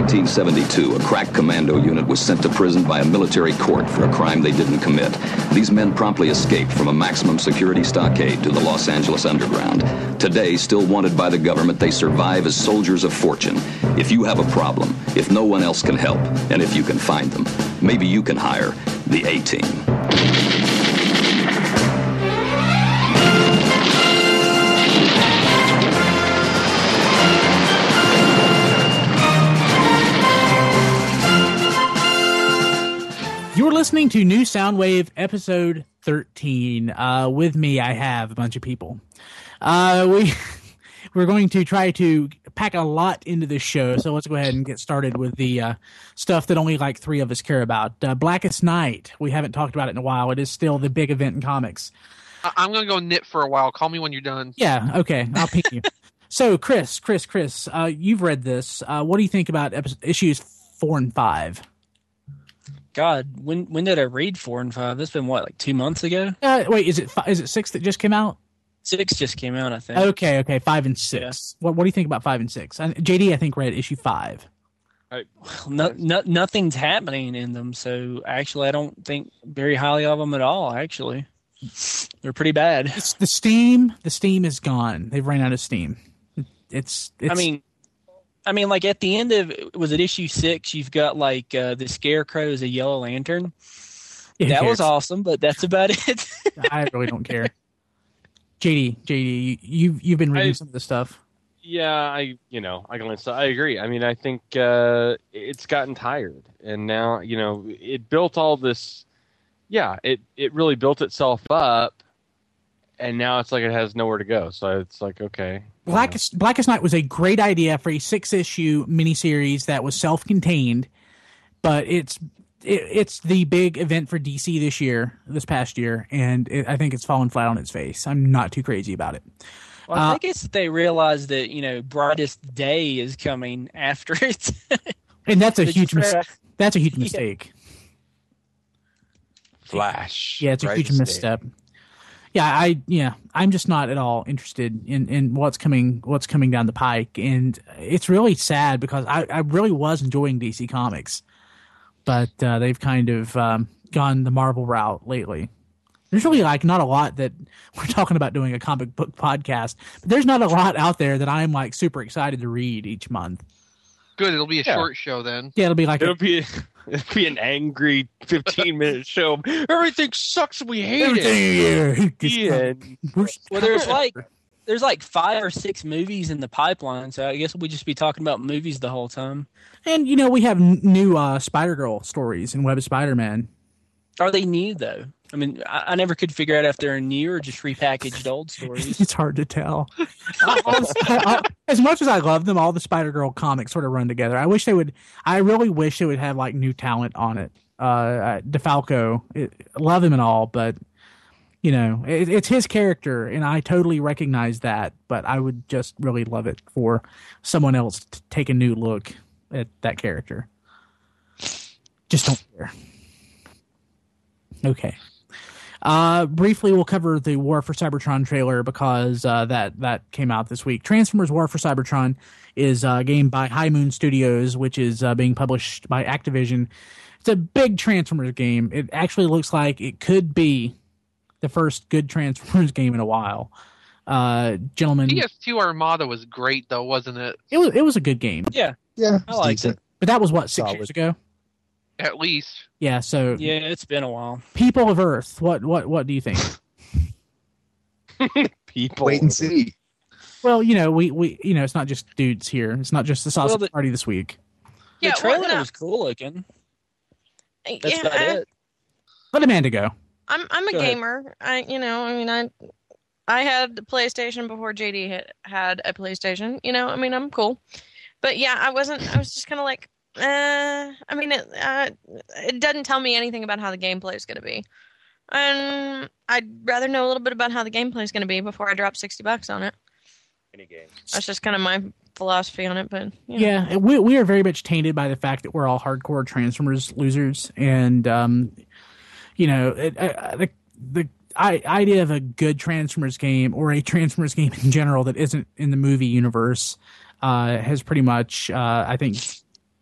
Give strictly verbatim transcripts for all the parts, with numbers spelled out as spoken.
nineteen seventy-two, a crack commando unit was sent to prison by a military court for a crime they didn't commit. These men promptly escaped from a maximum security stockade to the Los Angeles underground. Today, still wanted by the government, they survive as soldiers of fortune. If you have a problem, if no one else can help, and if you can find them, maybe you can hire the A-Team. You're listening to New Soundwave episode thirteen. Uh, with me, I have a bunch of people. Uh, we, we're going to try to pack a lot into this show, so let's go ahead and get started with the uh, stuff that only like three of us care about. Uh, Blackest Night. We haven't talked about it in a while. It is still the big event in comics. I- I'm going to go knit for a while. Call me when you're done. Yeah, okay. I'll ping you. So, Chris, Chris, Chris, uh, you've read this. Uh, what do you think about epi- issues four and five? God, when when did I read four and five? That's been what, like two months ago? Uh, wait, is it fi- is it six that just came out? Six just came out, I think. Okay, okay, five and six. Yeah. What what do you think about five and six? And J D, I think read issue five. Well, no, no, nothing's happening in them, so actually, I don't think very highly of them at all. Actually, they're pretty bad. It's the steam. The steam is gone. They've ran out of steam. It's. it's I mean. I mean, like at the end of was it issue six? You've got like uh, the Scarecrow as a Yellow Lantern. Yeah, that was awesome, but that's about it. I really don't care. J D, J D, you you've been reading I, some of the stuff. Yeah, I you know I glanced. I agree. I mean, I think uh, it's gotten tired, and now you know it built all this. Yeah, it it really built itself up, and now it's like it has nowhere to go. So it's like okay. Blackest Blackest Night was a great idea for a six-issue miniseries that was self-contained, but it's it, it's the big event for D C this year, this past year, and it, I think it's fallen flat on its face. I'm not too crazy about it. Well, I uh, think it's that they realize that you know Brightest Day is coming after it, and that's a huge mis- that's a huge mistake. Flash, yeah, it's a huge misstep. Day. Yeah, I yeah, I'm just not at all interested in, in what's coming what's coming down the pike, and it's really sad because I, I really was enjoying D C Comics, but uh, they've kind of um, gone the Marvel route lately. There's really like not a lot that we're talking about doing a comic book podcast, but there's not a lot out there that I'm like super excited to read each month. Good, it'll be a yeah. short show then. Yeah, it'll be like it'll a, be. It'd be an angry fifteen minute show. Everything sucks. We hate Everything, it. Yeah. Well, there's like there's like five or six movies in the pipeline, so I guess we'll just be talking about movies the whole time. And you know, we have n- new uh, Spider-Girl stories in Web of Spider-Man. Are they new though? I mean, I, I never could figure out if they're new or just repackaged old stories. It's hard to tell. I, I, as much as I love them, all the Spider-Girl comics sort of run together. I wish they would. I really wish they would have like new talent on it. Uh, DeFalco, it, love him and all, but you know, it, it's his character, and I totally recognize that. But I would just really love it for someone else to take a new look at that character. Just don't care. Okay. Uh, briefly, we'll cover the War for Cybertron trailer because uh, that that came out this week. Transformers War for Cybertron is a game by High Moon Studios, which is uh, being published by Activision. It's a big Transformers game. It actually looks like it could be the first good Transformers game in a while. Uh, gentlemen, P S two Armada was great, though, wasn't it? It was. It was a good game. Yeah, yeah, I liked decent. it. But that was what six Solid. years ago. At least. Yeah, so yeah, it's been a while. People of Earth, what what what do you think? People. Wait and see. Well, you know, we, we you know, it's not just dudes here. It's not just the sausage well, the, party this week. The yeah, trailer well, no. was cool looking. That's yeah, about I, it. Let Amanda go. I'm I'm a Go ahead. gamer. I you know, I mean I I had the PlayStation before J D had, had a PlayStation. You know, I mean I'm cool. But yeah, I wasn't I was just kind of like Uh, I mean, it, uh, it doesn't tell me anything about how the gameplay is going to be. And I'd rather know a little bit about how the gameplay is going to be before I drop sixty bucks on it. Any game. That's just kind of my philosophy on it. But you know. Yeah, we we are very much tainted by the fact that we're all hardcore Transformers losers, and um, you know, it, uh, the the I, idea of a good Transformers game or a Transformers game in general that isn't in the movie universe uh, has pretty much, uh, I think.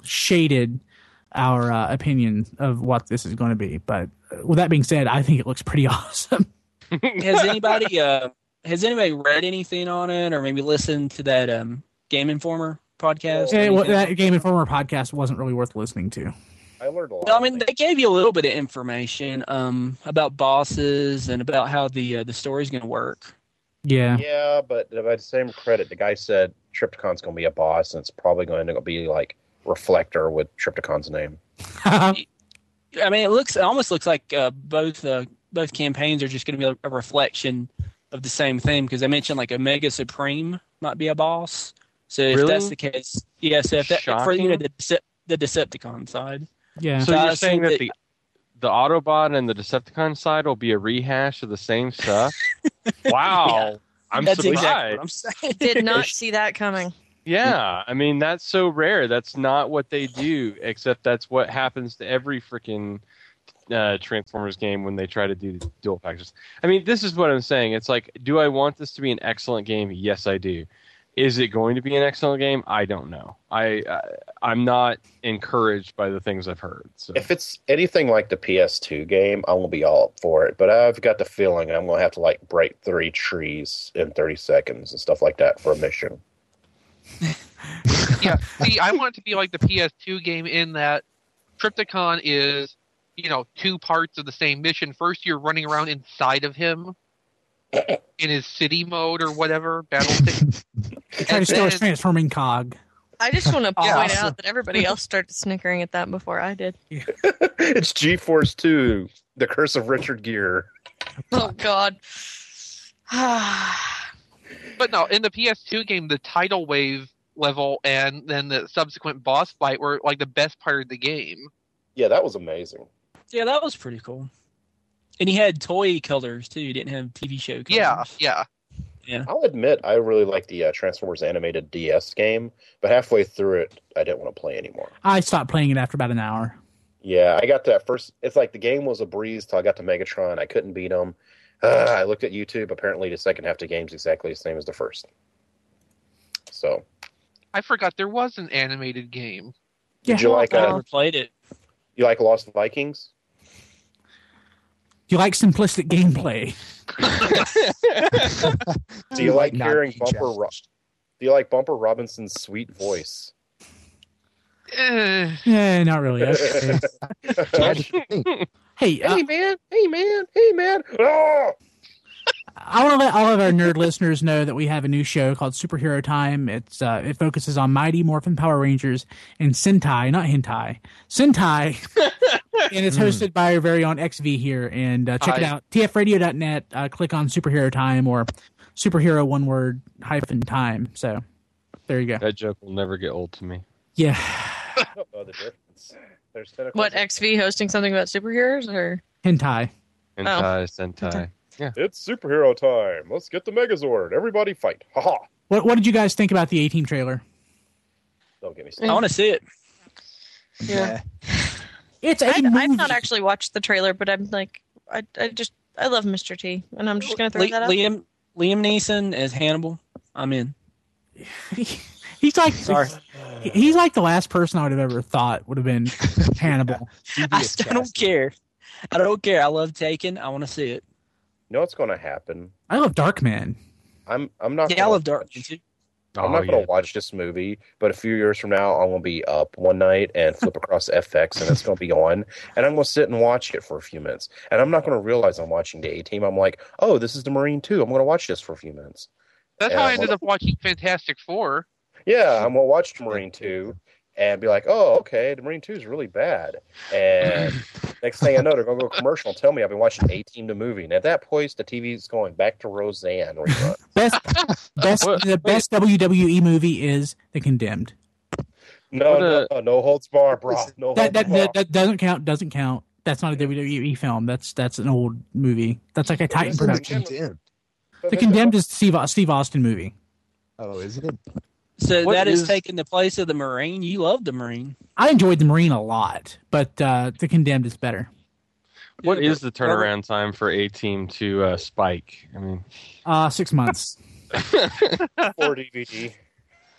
shaded our uh, opinion of what this is going to be. But with that being said, I think it looks pretty awesome. Has anybody uh, has anybody read anything on it, or maybe listened to that um, Game Informer podcast? Yeah, well, that Game Informer podcast wasn't really worth listening to. I learned a lot. I mean, they gave you a little bit of information um, about bosses and about how the uh, the story's going to work. Yeah. Yeah, but by the same credit, the guy said Trypticon's going to be a boss, and it's probably going to be like Reflector with Trypticon's name. I mean, it looks it almost looks like uh, both uh, both campaigns are just going to be a, a reflection of the same thing, because they mentioned like Omega Supreme might be a boss. So if Really? that's the case, yeah. So if that for you know the Dece- the Decepticon side, Yeah. So So I you're saying assume that that- the the Autobot and the Decepticon side will be a rehash of the same stuff? Wow. I'm that's surprised. exactly what I'm saying. Did not see that coming. Yeah, I mean that's so rare. That's not what they do, except that's what happens to every freaking uh, Transformers game when they try to do dual packages. I mean, this is what I'm saying. It's like, do I want this to be an excellent game? Yes, I do. Is it going to be an excellent game? I don't know. I, I I'm not encouraged by the things I've heard. So. If it's anything like the P S two game, I won't be all up for it. But I've got the feeling I'm going to have to like break three trees in thirty seconds and stuff like that for a mission. Yeah, see, I want it to be like the P S two game in that Trypticon is, you know, two parts of the same mission. First, you're running around inside of him in his city mode or whatever, battle state. Try to And steal his then- transforming cog. I just want to point Awesome. out that everybody else started snickering at that before I did. It's G-Force two, The Curse of Richard Gere. Oh God. But no, in the P S two game, the tidal wave level and then the subsequent boss fight were like the best part of the game. Yeah, that was amazing. Yeah, that was pretty cool. And he had toy colors too. He didn't have T V show colors. Yeah, yeah. I'll admit I really like the uh, Transformers animated D S game, but halfway through it, I didn't want to play anymore. I stopped playing it after about an hour. Yeah, I got to that first. It's like the game was a breeze till I got to Megatron. I couldn't beat him. Uh, I looked at YouTube. Apparently, the second half of the game's exactly the same as the first. So, I forgot there was an animated game. did you Yeah. like I uh, never played it. you like Lost Vikings? You like simplistic gameplay? Do you like Not hearing be Bumper? Ro- judged. Do you like Bumper Robinson's sweet voice? Eh, Yeah, not really. Okay. Judge me. Hey, uh, Hey man! Hey man! Hey man! Ah! I want to let all of our nerd listeners know that we have a new show called Superhero Time. It's uh, it focuses on Mighty Morphin Power Rangers and Sentai, not hentai, Sentai, and it's hosted by our very own X V here. And uh, check it Hi. out, t f radio dot net. Uh, click on Superhero Time or Superhero one word hyphen time. So there you go. That joke will never get old to me. Yeah, I don't know the difference. There's tentacles. What, X V hosting something about superheroes or? hentai. Hentai, Sentai. It's superhero time. Let's get the Megazord. Everybody fight. Ha ha. What What did you guys think about the A-Team trailer? Don't get me I started. want to see it. Yeah. It's a I, movie. I've not actually watched the trailer, but I'm like, I, I just, I love Mister T, and I'm just gonna throw Li- that out. Liam Liam Neeson as Hannibal. I'm in. He's like Sorry. He's like the last person I would have ever thought would have been Hannibal. I still don't care. I don't care. I love Taken. I want to see it. You know what's going to happen? I love Darkman. I'm I'm not. Yeah, I gonna love Dark watch- too. I'm Oh, not going to yeah. watch this movie, but a few years from now, I'm going to be up one night and flip across F X, and it's going to be on, and I'm going to sit and watch it for a few minutes, and I'm not going to realize I'm watching the A-Team. I'm like, oh, this is the Marine two. I'm going to watch this for a few minutes. that's Yeah, how I well- ended up watching Fantastic Four. Yeah, I'm going to watch the Marine two and be like, oh, okay, the Marine two is really bad. And next thing I know, they're going to go commercial and tell me I've been watching A-Team the movie. And at that point, the T V is going back to Roseanne rerun. Best, best, What? the best W W E movie is The Condemned. No, What no, a- no, no holds bar, bro. No That, holds that, bar. that that doesn't count. Doesn't count. That's not a W W E film. That's that's an old movie. That's like a Titan This is production. Condemned. The Condemned is Steve Steve Austin movie. Oh, is it? So What that is, is- taking the place of the Marine. You love the Marine. I enjoyed The Marine a lot, but uh, The Condemned is better. What Yeah, is the but- turnaround time for A Team to uh, Spike? I mean, Uh, six months. Or D V D.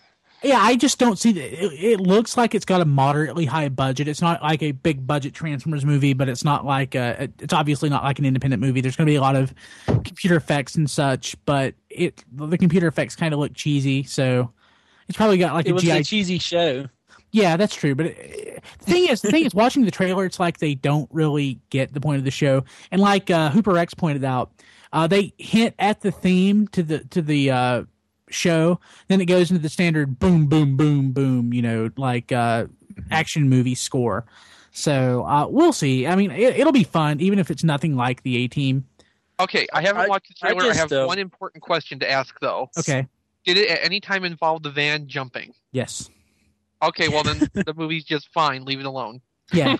Yeah, I just don't see that. It, it looks like it's got a moderately high budget. It's not like a big budget Transformers movie, but it's not like a, it's obviously not like an independent movie. There's going to be a lot of computer effects and such, but it the computer effects kind of look cheesy, so it's probably got like It a was G I. a cheesy show. Yeah, that's true. But it, the thing is, the thing is, watching the trailer, it's like they don't really get the point of the show. And like uh, Hooper X pointed out, uh, they hint at the theme to the to the uh, show, then it goes into the standard boom, boom, boom, boom. You know, like uh, action movie score. So uh, we'll see. I mean, it, it'll be fun, even if it's nothing like the A Team. Okay, I haven't I- watched the I trailer. I, just, have uh, one important question to ask, though. Okay. Did it at any time involve the van jumping? Yes. Okay, well then the movie's just fine. Leave it alone. Yeah.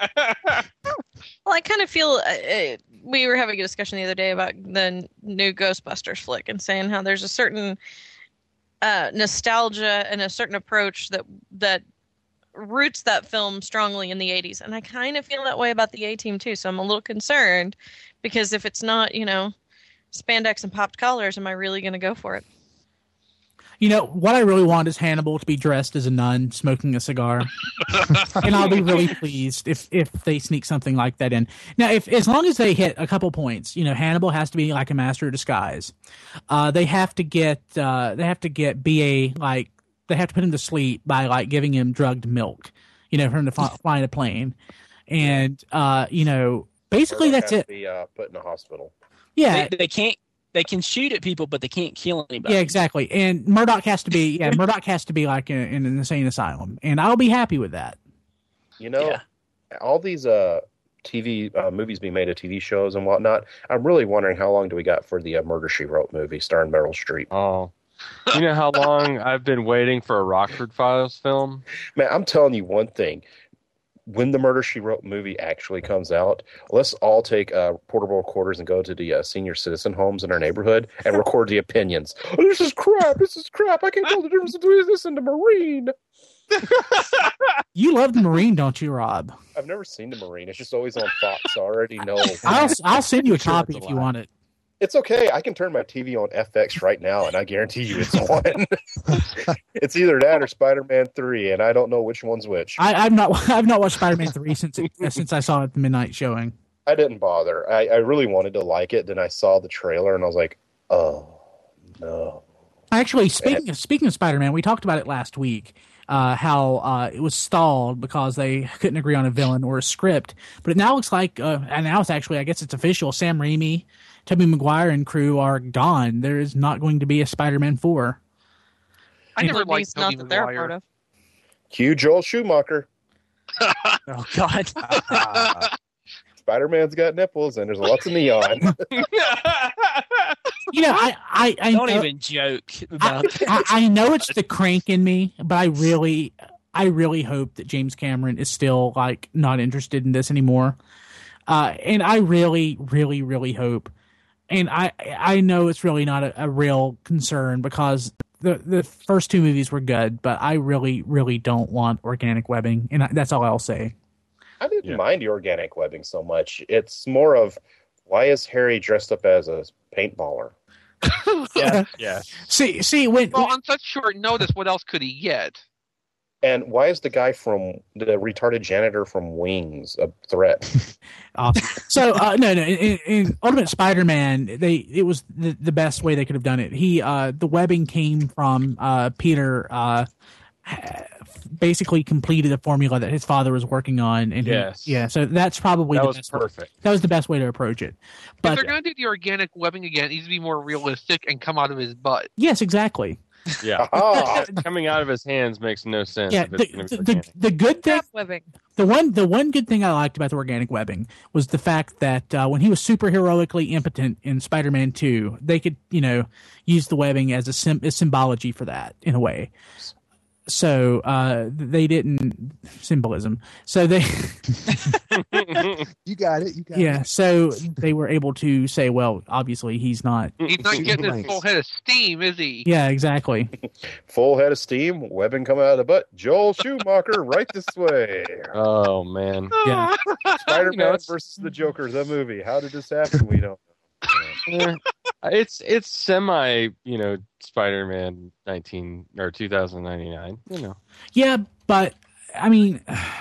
Well, I kind of feel uh, uh, we were having a discussion the other day about the n- new Ghostbusters flick and saying how there's a certain uh, nostalgia and a certain approach that that roots that film strongly in the eighties, and I kind of feel that way about the A-Team too. So I'm a little concerned because if it's not, you know, spandex and popped collars, am I really going to go for it? You know, what I really want is Hannibal to be dressed as a nun smoking a cigar. And I'll be really pleased if, if they sneak something like that in. Now, if as long as they hit a couple points, you know, Hannibal has to be like a master of disguise. Uh, they have to get uh, they have to get B A like they have to put him to sleep by like giving him drugged milk, you know, for him to fly, fly in a plane. And uh, you know, basically that's Has it. to Be uh, put in a hospital. Yeah. They, they can't. They can shoot at people, but they can't kill anybody. Yeah, exactly. And Murdoch has to be yeah, Murdoch has to be like in, in an insane asylum, and I'll be happy with that. You know, Yeah. all these uh, T V uh, movies being made of T V shows and whatnot. I'm really wondering how long do we got for the uh, Murder She Wrote movie starring Meryl Streep. Oh, you know how long I've been waiting for a Rockford Files film? Man, I'm telling you one thing. When the Murder She Wrote movie actually comes out, let's all take uh, portable recorders and go to the uh, senior citizen homes in our neighborhood and record the opinions. Oh, this is crap. This is crap. I can't tell the difference between this and the Marine. You love the Marine, don't you, Rob? I've never seen the Marine. It's just always on Fox. So I already know. I'll I'll send you a Sure, copy it's if a you lie. want it. It's okay. I can turn my T V on F X right now, and I guarantee you it's on. It's either that or Spider-Man three, and I don't know which one's which. I, I, I've not I've not watched Spider-Man three since it, since I saw it at the midnight showing. didn't bother. I, I really wanted to like it. Then I saw the trailer, and I was like, oh, no. Actually, speaking of, speaking of Spider-Man, we talked about it last week. Uh, how uh, it was stalled because they couldn't agree on a villain or a script. But it now looks like, uh, and now it's actually, I guess it's official. Sam Raimi, Tobey Maguire, and crew are gone. There is not going to be a Spider-Man four. I never Movies liked not Tobey that they're a part Maguire. of. Cue Joel Schumacher. Oh God. Spider-Man's got nipples, and there's lots of neon. You know, I I, I Don't know, even joke about I, that. I, I know it's the crank in me, but I really, I really hope that James Cameron is still like not interested in this anymore. Uh, and I really, really, really hope. And I, I know it's really not a, a real concern because the the first two movies were good, but I really, really don't want organic webbing, and I, that's all I'll say. I didn't Yeah. mind the organic webbing so much. It's more of, why is Harry dressed up as a paintballer? Yeah. Yeah. See, see when. Well, on such short notice, what else could he get? And why is the guy from the retarded janitor from Wings a threat? Awesome. So uh, no, no. In, in Ultimate Spider-Man, they it was the, the best way they could have done it. He uh, the webbing came from uh, Peter. Uh, basically completed a formula that his father was working on, and he- Yes. yeah. So that's probably That the was best. perfect. That was the best way to approach it. If But they're going to do the organic webbing again, it needs to be more realistic and come out of his butt. yes, exactly. Yeah. Ah, Coming out of his hands makes no sense. Yeah. if it's The, gonna be the, the, organic. the good thing, Crap webbing. the one, the one good thing I liked about the organic webbing was the fact that uh, when he was super heroically impotent in Spider-Man two, they could, you know, use the webbing as a, sim- a symbology for that in a way. So uh, they didn't symbolism. So they. You got it. You got Yeah, it. so they were able to say, well, obviously he's not. He's not Shoot getting his blanks. full head of steam, is he? Yeah, exactly. full head of steam, webbing coming out of the butt. Joel Schumacher, right this way. Oh man. Yeah. Spider-Man You know, it's- versus the Joker, the movie. How did this happen? We don't know. Eh, It's it's semi, you know, Spider-Man nineteen or two thousand ninety-nine. You know, Yeah, but I mean,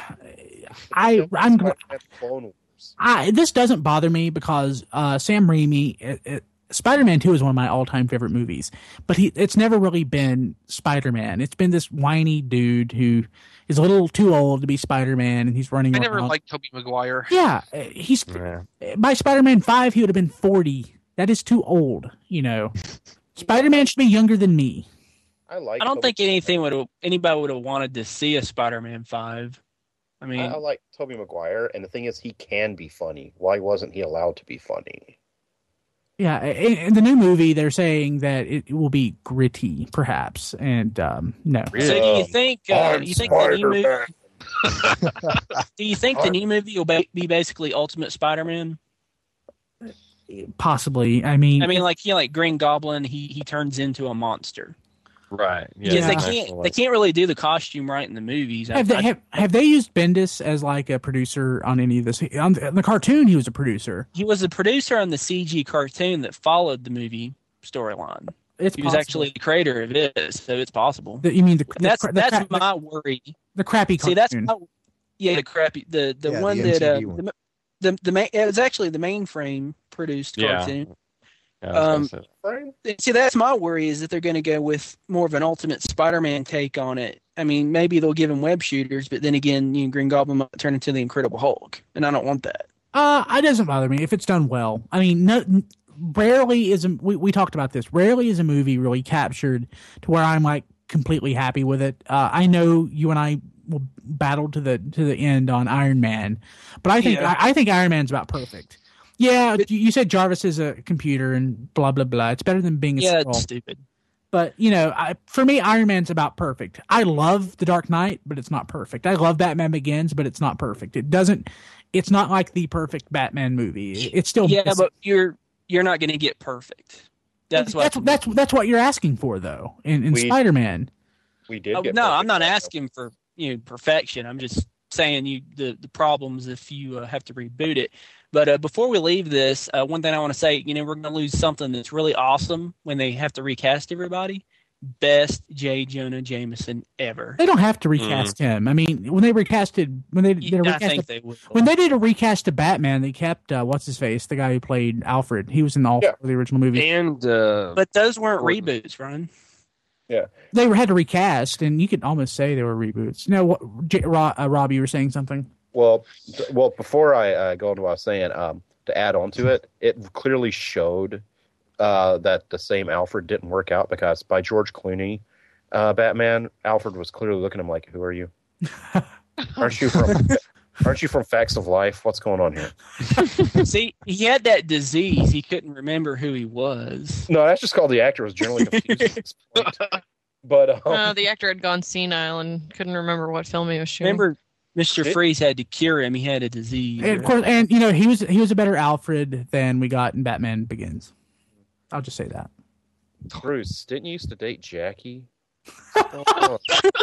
I I'm Spider-Man Clone Wars. I this doesn't bother me because uh, Sam Raimi. It, it, Spider-Man two is one of my all-time favorite movies, but he it's never really been Spider-Man. It's been this whiny dude who is a little too old to be Spider-Man, and he's running I around. never liked Tobey Maguire. Yeah, he's yeah. by Spider-Man five, he would have been forty. That is too old, you know. Spider-Man should be younger than me. I like. I don't Tobey think anything would have anybody would have wanted to see a Spider-Man five. I mean, I, I like Tobey Maguire, and the thing is, he can be funny. Why wasn't he allowed to be funny? Yeah, in, in the new movie, they're saying that it will be gritty, perhaps, and um, no. so do you Um, think? Uh, I'm you think the new movie? Spider-Man. Do you think the I'm- new movie will ba- be basically Ultimate Spider-Man? Possibly. I mean, I mean, like you know, like Green Goblin, he he turns into a monster. Right. Yeah. Because they Yeah. can't they can't really do the costume right in the movies. I- have they I- have, have they used Bendis as like a producer on any of this? On the, on the cartoon, he was a producer. he was a producer on the C G cartoon that followed the movie storyline. It's He was possible. actually the creator of it, so it's possible. The- you mean the, the, that's cra- the, that's cra- my worry. the crappy See, cartoon? that's my, yeah, the crappy the the Yeah, one the that uh, M T V one. the the the main, it was actually the mainframe produced Yeah. cartoon. Yeah, I was Um, gonna say. Right? See, that's my worry is that they're going to go with more of an Ultimate Spider-Man take on it. I mean, maybe they'll give him web shooters, but then again, you know, Green Goblin might turn into the Incredible Hulk, and I don't want that. Uh, it doesn't bother me if it's done well. I mean, no, rarely is a, we we talked about this. Rarely is a movie really captured to where I'm like completely happy with it. Uh, I know you and I will battle to the to the end on Iron Man, but I think Yeah. I, I think Iron Man's about perfect. Yeah, you you said Jarvis is a computer and blah blah blah. It's better than being a Yeah, scroll. it's stupid. But you know, I, for me, Iron Man's about perfect. I love The Dark Knight, but it's not perfect. I love Batman Begins, but it's not perfect. It doesn't. It's not like the perfect Batman movie. It's still Yeah, missing. but you're you're not going to get perfect. That's what. that's that's that's what you're asking for, though. In, in We- Spider-Man, We did. Oh, Get no, perfect I'm not Batman. asking for you know perfection. I'm just saying you the the problems if you uh, have to reboot it. But uh, before we leave this, uh, one thing I want to say, you know, we're going to lose something that's really awesome when they have to recast everybody. Best J. Jonah Jameson ever. they don't have to recast him. I mean, when they recasted, when they did a I recast, think of, they will. when they did a recast of Batman, they kept uh, what's his face, the guy who played Alfred. He was in all Yeah. four of the original movies. And uh, But those weren't Gordon. reboots, Ryan. They were had to recast, and you could almost say they were reboots. No, what, J, Rob, uh, Rob, you were saying something. Well, th- well, before I uh, go into what I was saying, um, to add on to it, it clearly showed uh, that the same Alfred didn't work out because by George Clooney, uh, Batman, Alfred was clearly looking at him like, "Who are you? Aren't you from? Aren't you from Facts of Life? What's going on here?" See, he had that disease. He couldn't remember who he was. No, that's just called the actor was generally confused at this point. But um, Uh, the actor had gone senile and couldn't remember what film he was shooting. Remember, Mister Did- Freeze had to cure him. He had a disease. And of course, and you know, he was he was a better Alfred than we got in Batman Begins. I'll just say that. Bruce, didn't you used to date Jackie? but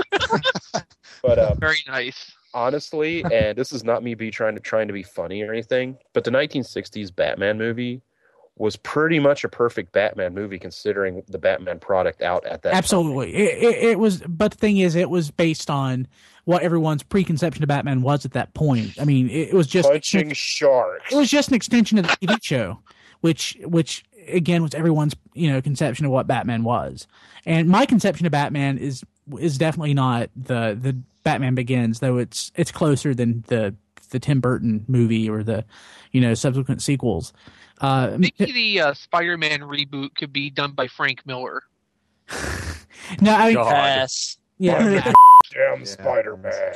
um, Very nice. honestly, and this is not me be trying to trying to be funny or anything, but the nineteen sixties Batman movie was pretty much a perfect Batman movie considering the Batman product out at that Absolutely, it, it, it was. But the thing is, it was based on what everyone's preconception of Batman was at that point. I mean, it, it was time. just Punching sharks. it was just an extension of the T V show, which which again was everyone's you know conception of what Batman was. And my conception of Batman is is definitely not the the Batman Begins, though it's it's closer than the the Tim Burton movie or the you know subsequent sequels. Uh, Maybe the uh, Spider-Man reboot could be done by Frank Miller. no, I mean, God. Pass. yeah. Damn Yeah. Spider-Man.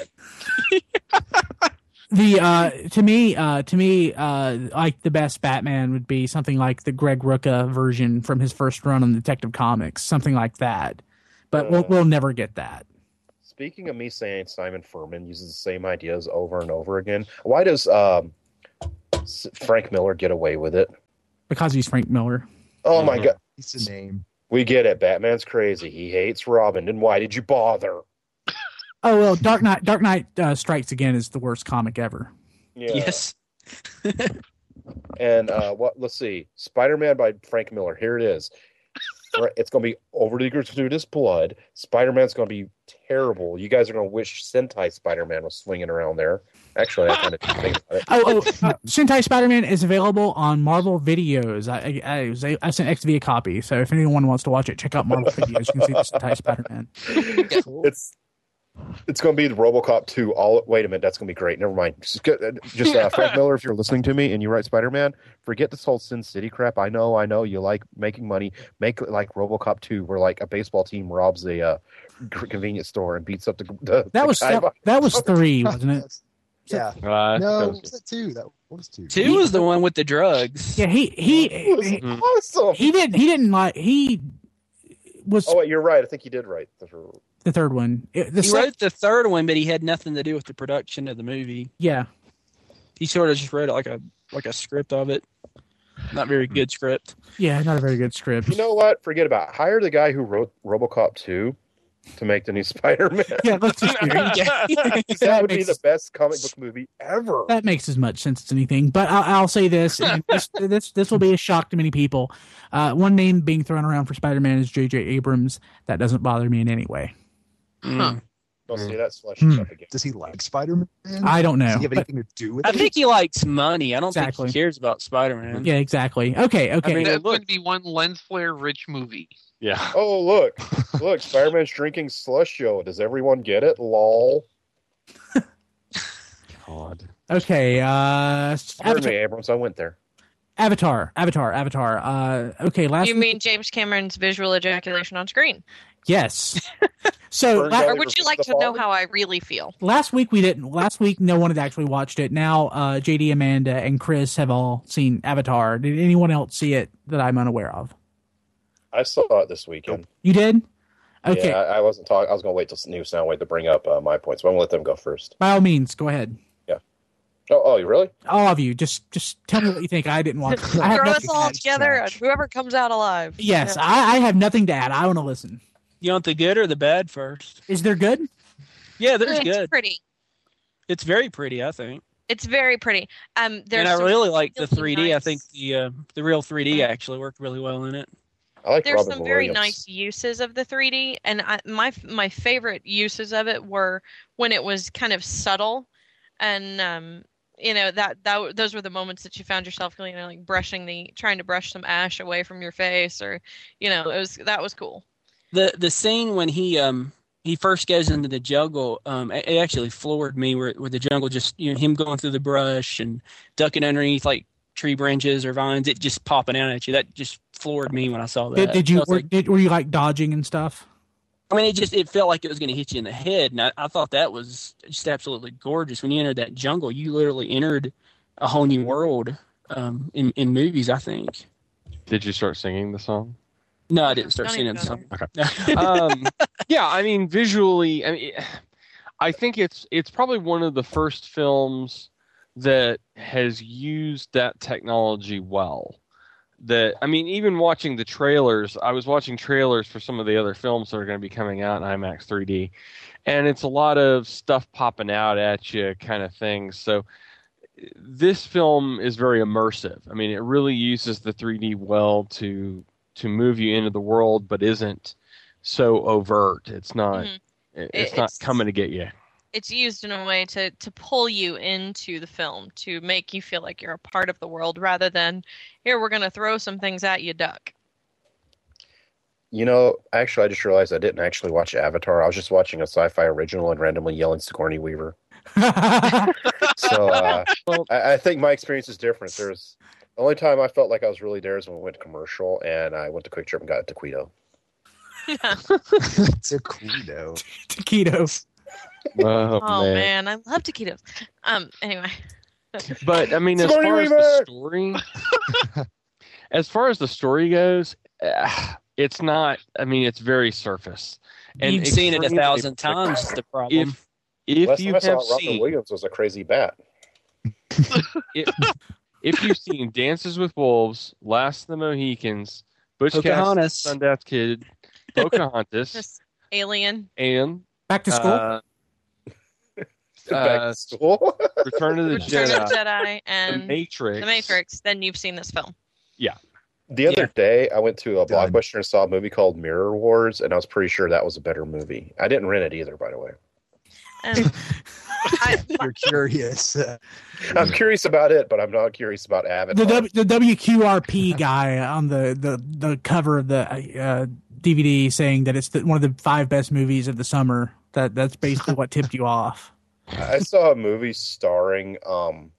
The uh to me uh to me uh like the best Batman would be something like the Greg Rucka version from his first run on Detective Comics, something like that. But we'll Uh. we'll never get that Speaking of me saying Simon Furman uses the same ideas over and over again, why does um, S- Frank Miller get away with it? because he's Frank Miller. Oh my Mhm. god. It's a name. We get it. Batman's crazy. He hates Robin. And why did you bother? Oh well, Dark Knight Dark Knight uh, Strikes Again is the worst comic ever. Yeah. Yes. And uh, what? Let's see, Spider-Man by Frank Miller. Here it is. It's going to be overly gratuitous blood. Spider-Man's going to be terrible. You guys are going to wish Sentai Spider-Man was swinging around there. Actually, I kind of think about it. Oh, oh uh, Sentai Spider-Man is available on Marvel Videos. I, I, I, was, I sent X V a copy, so if anyone wants to watch it, check out Marvel Videos. You can see the Sentai Spider-Man. It's it's going to be the RoboCop two. All wait a minute, that's going to be great. Never mind. Just, just uh, Frank Miller, if you're listening to me and you write Spider-Man, forget this whole Sin City crap. I know, I know, you like making money. Make it like RoboCop two, where like a baseball team robs a uh, convenience store and beats up the. the That the was guy that, behind- that was three, wasn't it? Yeah. Uh, No, that was that two? That was two. Two was the one with the drugs. Yeah, he he It was he, awesome. he didn't he didn't like he was Oh wait, you're right. I think he did write the. the third one. It- the He sec- wrote the third one, but he had nothing to do with the production of the movie. yeah. He sort of just wrote like a like a script of it. Not very good script. Yeah, not a very good script. You know what? Forget about it. Hire the guy who wrote RoboCop two to make the new Spider-Man. Yeah, let's just do it. That would be makes- the best comic book movie ever. That makes as much sense as anything. But I'll, I'll say this, and this, this: this will be a shock to many people. Uh, one name being thrown around for Spider-Man is J J Abrams. That doesn't bother me in any way. Mm. Don't see that slush Hmm. up again. Does he like Spider-Man? I don't Does know. he have but- anything to do with I it? think he likes money. I don't Exactly. think he cares about Spider-Man. yeah, exactly. Okay, okay. I mean, That's look- going to be one lens flare rich movie. yeah. Oh look, look! Spider-Man's drinking slush show. Does everyone get it? Lol. God. okay. Uh, Pardon Avatar, me, Abrams. I went there. Avatar. Avatar. Avatar. Uh, okay. Last. You mean James Cameron's visual ejaculation on screen? yes. So Burn la- down Or would you like to know how I really feel? last week we didn't. Last week no one had actually watched it. Now uh, J D, Amanda, and Chris have all seen Avatar. Did anyone else see it that I'm unaware of? I saw it this weekend. You did? Okay. Yeah, I, I wasn't talking. I was going to wait till New Soundwave to bring up uh, my points, but I'm going to let them go first. By all means, go ahead. Oh, oh, you really? All of you, just just tell me what you think. I didn't watch it. I have Throw nothing us to all add. together, and whoever comes out alive. Yes, Yeah. I, I have nothing to add. I want to listen. You want the good or the bad first? Is there good? Yeah, there's It's good. pretty. It's very pretty, I think. It's very pretty. Um, there's and I some really like the really three D. I nice- think the uh, the real three D actually worked really well in it. I like There's Robin some very Williams. nice uses of the three D, and I, my my favorite uses of it were when it was kind of subtle, and um, you know that that those were the moments that you found yourself, you know, like brushing the trying to brush some ash away from your face, or you know, it was that was cool. The the scene when he um he first goes into the jungle, um, it, it actually floored me. Where where the jungle just you know him going through the brush and ducking underneath like tree branches or vines, it just popping out at you. That just floored me when I saw that. Did, did you I was were, like- did, were you like dodging and stuff? I mean, it just it felt like it was going to hit you in the head, and I, I thought that was just absolutely gorgeous. When you entered that jungle, you literally entered a whole new world um, in in movies. I think. Did you start singing the song? No, I didn't start Don't singing even the song. um, yeah, I mean, visually, I mean, I think it's it's probably one of the first films that has used that technology well. That I mean, even watching the trailers, I was watching trailers for some of the other films that are going to be coming out in IMAX three D, and it's a lot of stuff popping out at you, kind of things. So this film is very immersive. I mean, it really uses the three D well to to move you into the world, but isn't so overt. It's not. Mhm. It's, It- not it's- coming to get you. It's used in a way to to pull you into the film, to make you feel like you're a part of the world, rather than here we're going to throw some things at you, duck. You know, actually, I just realized I didn't actually watch Avatar. I was just watching a sci-fi original and randomly yelling Sigourney Weaver. So uh, I, I think my experience is different. There's the only time I felt like I was really there is when we went to commercial and I went to Quick Trip and got a taquito. Taquito. Taquitos. Oh, Oh man. man, I love taquitos. Um, anyway, But I mean, as Sigourney far as the Weaver! story, as far as the story goes, uh, it's not. I mean, it's very surface. And You've seen it a extremely thousand predictable. times. Is the problem? If if Last you time I saw have it, Robin seen Williams was a crazy bat. if, if you've seen Dances with Wolves, Last of the Mohicans, Butch Cassidy, Pocahontas. Sundance Kid, Pocahontas, this alien. and Back to school. uh, Back uh, to school. Return of the Return Jedi, of the Jedi The and Matrix. The Matrix, then you've seen this film. The other Yeah. day, I went to a Done. Blockbuster and saw a movie called Mirror Wars, and I was pretty sure that was a better movie. I didn't rent it either, by the way. Um, I, You're curious. I'm curious about it, but I'm not curious about Avatar. The w, the W Q R P guy on the, the, the cover of the uh, D V D saying that it's the, one of the five best movies of the summer. That that's basically what tipped you off. I saw a movie starring um,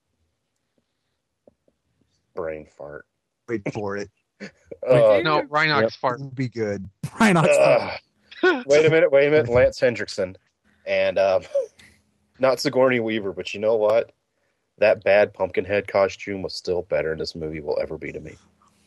brain fart. Wait for it. Uh, No, Rhinox fart. It'll be good. Right on. uh, wait a minute, wait a minute. Lance Hendrickson and um, not Sigourney Weaver, but you know what? That bad Pumpkinhead costume was still better than this movie will ever be to me.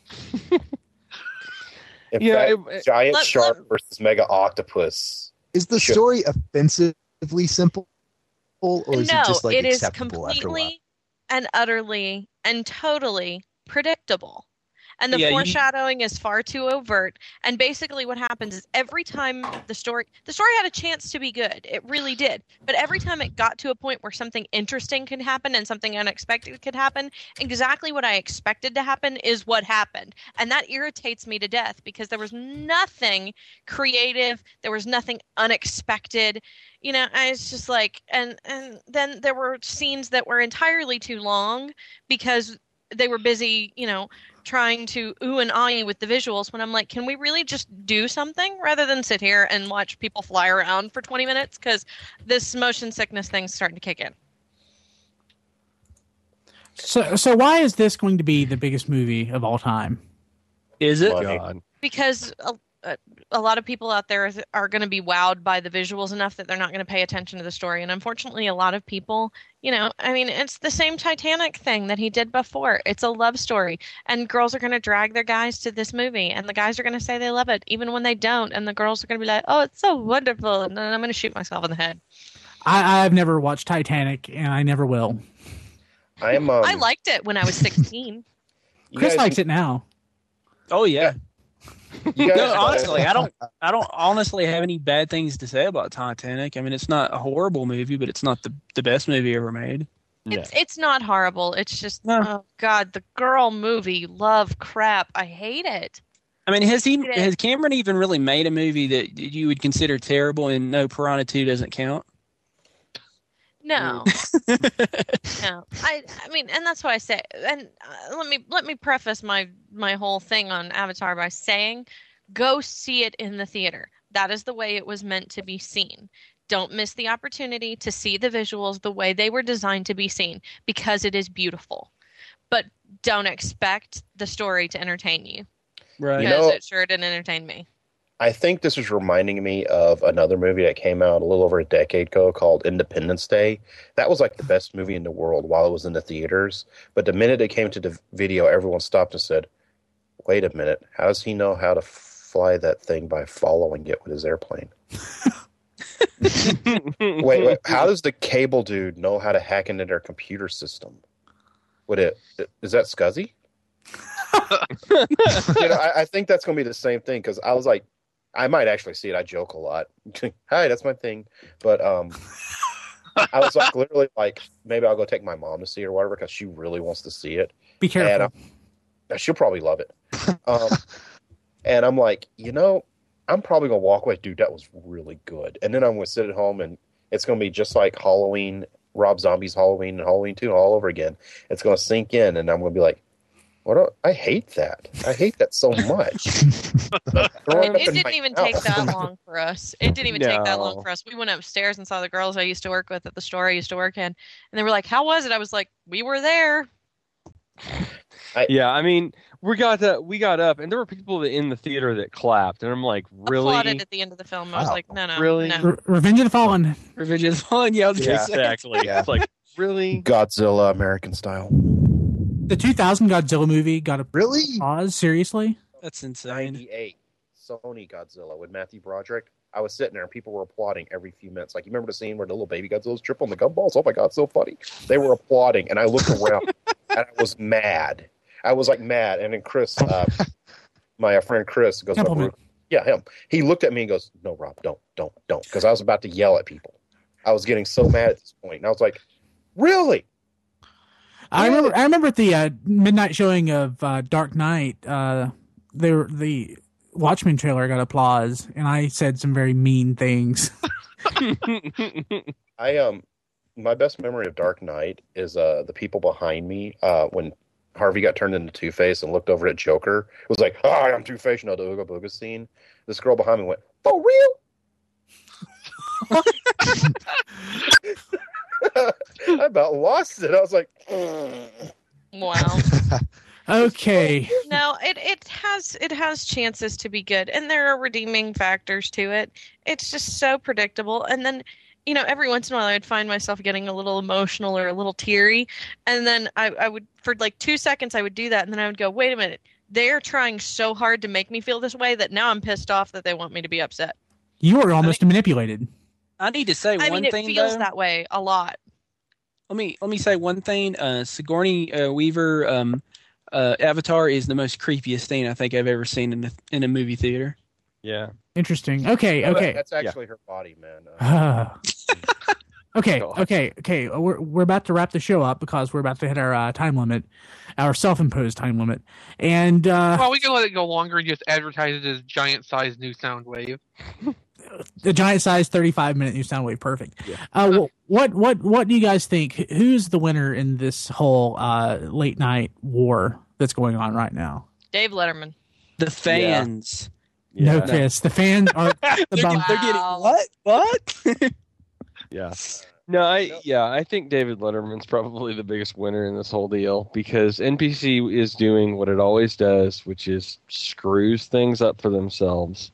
In Yeah, fact, it- giant Let- shark let- versus mega octopus. Is the Sure. story offensively simple, or is no, it just like it is acceptable after a while? completely and utterly and totally predictable. And the Yeah, you- foreshadowing is far too overt. And basically what happens is every time the story the story had a chance to be good. It really did. But every time it got to a point where something interesting could happen and something unexpected could happen, exactly what I expected to happen is what happened. And that irritates me to death because there was nothing creative, there was nothing unexpected. You know, I was just like and and then there were scenes that were entirely too long because they were busy, you know, trying to ooh and ah you with the visuals when I'm like, can we really just do something rather than sit here and watch people fly around for twenty minutes? Because this motion sickness thing's starting to kick in. So so why is this going to be the biggest movie of all time? Is it? Money. God. Because a, a, a lot of people out there are going to be wowed by the visuals enough that they're not going to pay attention to the story. And unfortunately, a lot of people, you know, I mean, it's the same Titanic thing that he did before. It's a love story. And girls are going to drag their guys to this movie. And the guys are going to say they love it, even when they don't. And the girls are going to be like, oh, it's so wonderful. And then I'm going to shoot myself in the head. I, I've never watched Titanic, and I never will. I am. Um, I liked it when I was sixteen. you Chris guys- likes it now. Oh yeah. You guys, No, honestly, I don't. I don't honestly have any bad things to say about Titanic. I mean, it's not a horrible movie, but it's not the the best movie ever made. It's it's not horrible. It's just No. oh god, the girl movie love crap. I hate it. I mean, has he Yeah. has Cameron even really made a movie that you would consider terrible? And no, Piranha two doesn't count. No, no. I I mean, and that's what I say. And uh, let me let me preface my my whole thing on Avatar by saying, go see it in the theater. That is the way it was meant to be seen. Don't miss the opportunity to see the visuals the way they were designed to be seen because it is beautiful. But don't expect the story to entertain you Right. You because know- it sure didn't entertain me. I think this is reminding me of another movie that came out a little over a decade ago called Independence Day. That was like the best movie in the world while it was in the theaters. But the minute it came to the video, everyone stopped and said, wait a minute, how does he know how to fly that thing by following it with his airplane? wait, wait, how does the cable dude know how to hack into their computer system? Would it, is that Scuzzy? you know, I, I think that's going to be the same thing because I was like, I might actually see it. I joke a lot. Hi, that's my thing. But um, I was like, literally, like, maybe I'll go take my mom to see it or whatever because she really wants to see it. Be careful. And uh, she'll probably love it. Um, and I'm like, you know, I'm probably going to walk away. Dude, that was really good. And then I'm going to sit at home and it's going to be just like Halloween, Rob Zombie's Halloween and Halloween two all over again. It's going to sink in and I'm going to be like, what? Do, I hate that. I hate that so much. It, it didn't even take that long for us. It didn't even take that long No. for us. We went upstairs and saw the girls I used to work with at the store I used to work in, and they were like, "How was it?" I was like, "We were there." Yeah, I mean, we got uh, we got up, and there were people in the theater that clapped, and I'm like, really? Applauded at the end of the film. I was Wow. like, "No, no, Really? no." Re- Revenge of the Fallen. Revenge of the Fallen. Yeah, I was gonna Yeah, say. exactly. Yeah. It's like, really? Godzilla American style. The two thousand Godzilla movie got a Really? pause. Seriously? That's insane. ninety-eight Sony Godzilla with Matthew Broderick. I was sitting there and people were applauding every few minutes. Like, you remember the scene where the little baby Godzilla's tripping on the gumballs? Oh my God, so funny. They were applauding, and I looked around and I was mad. I was like mad. And then Chris, uh, my friend Chris, goes, Compliment. yeah, him. He looked at me and goes, no, Rob, don't, don't, don't. Because I was about to yell at people. I was getting so mad at this point, and I was like, "Really?" I remember. I remember at the uh, midnight showing of uh, Dark Knight. Uh, the the Watchmen trailer got applause, and I said some very mean things. I um, my best memory of Dark Knight is uh the people behind me uh when Harvey got turned into Two-Face and looked over at Joker. It was like, "Hi, I'm Two-Face," you know, the Ooga Booga scene. This girl behind me went, "For real?" I about lost it. I was like, Wow. Okay. No, it, it has it has chances to be good, and there are redeeming factors to it. It's just so predictable, and then, you know, every once in a while I would find myself getting a little emotional or a little teary, and then I, I would, for like two seconds, I would do that, and then I would go, wait a minute, they're trying so hard to make me feel this way that now I'm pissed off that they want me to be upset. You were almost I mean, manipulated. I need to say I one mean, it thing, feels though. that way a lot. Let me let me say one thing. Uh, Sigourney uh, Weaver um, uh, Avatar is the most creepiest thing I think I've ever seen in a, in a movie theater. Yeah. Interesting. Okay. Okay. That's actually yeah. her body, man. Uh, okay. Okay. Okay. We're we're about to wrap the show up because we're about to hit our uh, time limit, our self-imposed time limit, and uh, well, we can let it go longer and just advertise it as giant-sized new sound wave. The giant-sized thirty-five minute new sound wave, perfect. Yeah. Uh, what what what do you guys think? Who's the winner in this whole uh, late night war that's going on right now? Dave Letterman. The fans. Yeah. No, Chris. The fans are the they're, bum- they're getting what? What? Yeah. No, I yeah, I think David Letterman's probably the biggest winner in this whole deal because N B C is doing what it always does, which is screws things up for themselves.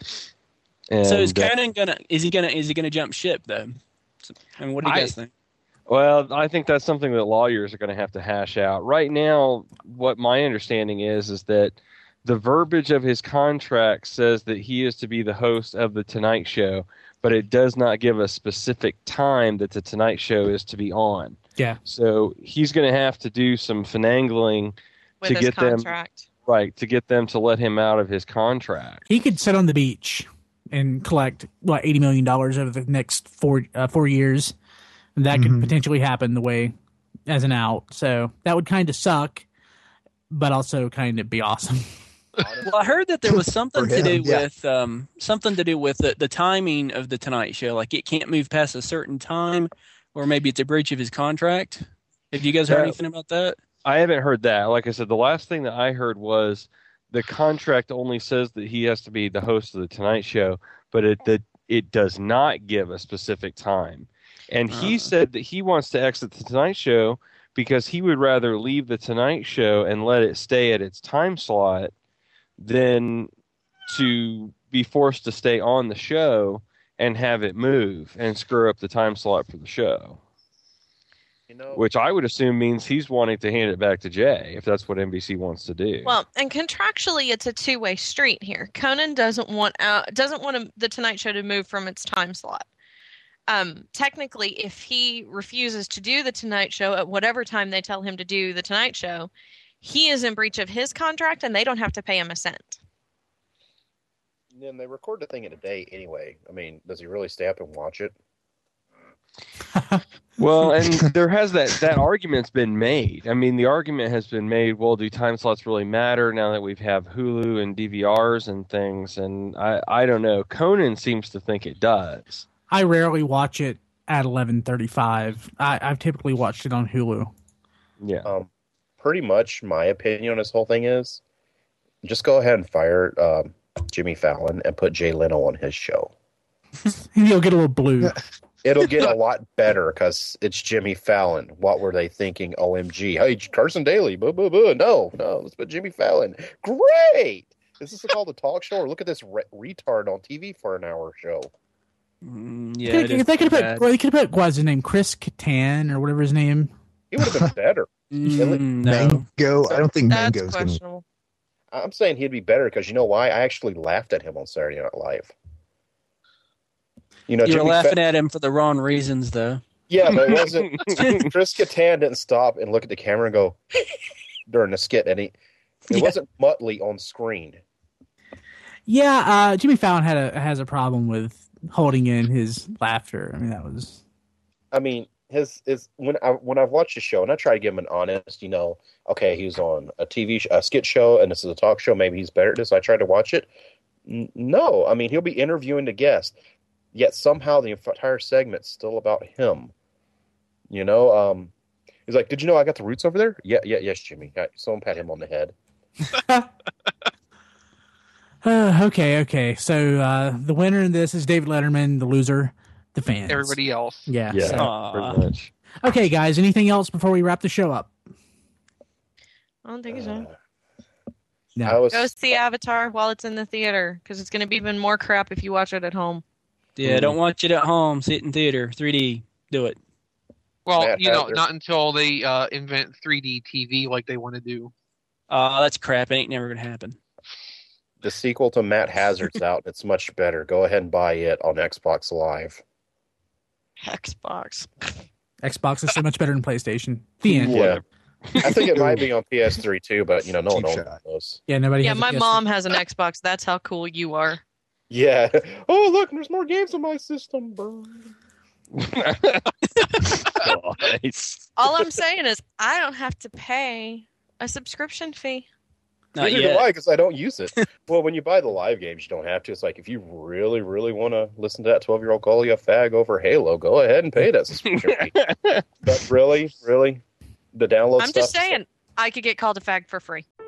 And, so is Conan gonna? Is he gonna? Is he gonna jump ship though? So, I mean, what do you I, guys think? Well, I think that's something that lawyers are going to have to hash out. Right now, what my understanding is is that the verbiage of his contract says that he is to be the host of the Tonight Show, but it does not give a specific time that the Tonight Show is to be on. Yeah. So he's going to have to do some finagling With to his get contract. them right to get them to let him out of his contract. He could sit on the beach and collect what eighty million dollars over the next four uh, four years. And that Mm-hmm. could potentially happen the way as an out. So that would kind of suck, but also kind of be awesome. Well, I heard that there was something For to do him, yeah. with um, something to do with the, the timing of the Tonight Show. Like it can't move past a certain time, or maybe it's a breach of his contract. Have you guys heard Yeah. anything about that? I haven't heard that. Like I said, the last thing that I heard was the contract only says that he has to be the host of the Tonight Show, but it that it does not give a specific time. And he Uh. said that he wants to exit the Tonight Show because he would rather leave the Tonight Show and let it stay at its time slot than to be forced to stay on the show and have it move and screw up the time slot for the show. you know, Which I would assume means he's wanting to hand it back to Jay, if that's what N B C wants to do. Well, and contractually, it's a two-way street here. Conan doesn't want out, doesn't want to, the Tonight Show to move from its time slot. Um, technically, if he refuses to do the Tonight Show at whatever time they tell him to do the Tonight Show, he is in breach of his contract, and they don't have to pay him a cent. then they record the thing in a day anyway. I mean, does he really stay up and watch it? Well, and there has that that argument's been made. I mean, the argument has been made. Well, do time slots really matter now that we have Hulu and D V Rs and things? And I, I don't know. Conan seems to think it does. I rarely watch it at eleven thirty-five. I, I've typically watched it on Hulu. Yeah. Um, pretty much my opinion on this whole thing is just go ahead and fire um, Jimmy Fallon and put Jay Leno on his show. You'll get a little blue. It'll get a lot better because it's Jimmy Fallon. What were they thinking? O M G. Hey, Carson Daly. Boo, boo, boo. No, no. Let's put Jimmy Fallon. Great. Is this called a talk show? Or look at this re- retard on T V for an hour show. Mm, yeah, they, it is they could pretty have bad. put. Well, they could have put what's his name, Chris Kattan or whatever his name. He would have been better. Mm, no. Mango. I don't think That's Mango's going to. questionable. I'm saying he'd be better because you know why? I actually laughed at him on Saturday Night Live. You know, You were Jimmy laughing Fa- at him for the wrong reasons, though. Yeah, but it wasn't. Chris Kattan didn't stop and look at the camera and go during the skit, and he it Yeah. wasn't Muttley on screen. Yeah, uh, Jimmy Fallon had a has a problem with holding in his laughter. I mean, that was. I mean, his is when I when I've watched the show and I try to give him an honest, you know, okay, he was on a T V sh- a skit show and this is a talk show. Maybe he's better at this. I tried to watch it. N- no, I mean he'll be interviewing the guest, yet somehow the entire segment's still about him. You know, um, he's like, "Did you know I got the roots over there?" Yeah, yeah, yes, Jimmy. Yeah, someone pat him on the head. Uh, okay, okay. So uh, the winner in this is David Letterman. The loser, the fans. Everybody else. Yeah. Yeah, so- Aw. pretty much. Okay, guys. Anything else before we wrap the show up? I don't think so. Uh, No. I was Go see Avatar while it's in the theater, because it's going to be even more crap if you watch it at home. Yeah, don't watch it at home. See it in theater, three D. Do it. Well, Matt you know, Hazard. not until they uh, invent three D T V like they want to do. Uh, that's crap. It ain't never gonna happen. the sequel to Matt Hazard's out. It's much better. Go ahead and buy it on Xbox Live. Xbox. Xbox is so much better than PlayStation. The end. Yeah. I think it might be on P S three too, but you know, no Cheap one shot. knows. Yeah, nobody. Yeah, has a my P S. mom has an Xbox. That's how cool you are. Yeah. Oh, look, there's more games on my system. Bro. Nice. All I'm saying is I don't have to pay a subscription fee. Not Neither yet. do I, because I don't use it. Well, when you buy the live games, you don't have to. It's like if you really, really want to listen to that twelve-year-old call you a fag over Halo, go ahead and pay that subscription fee. But really, really, the download I'm stuff. just saying I could get called a fag for free.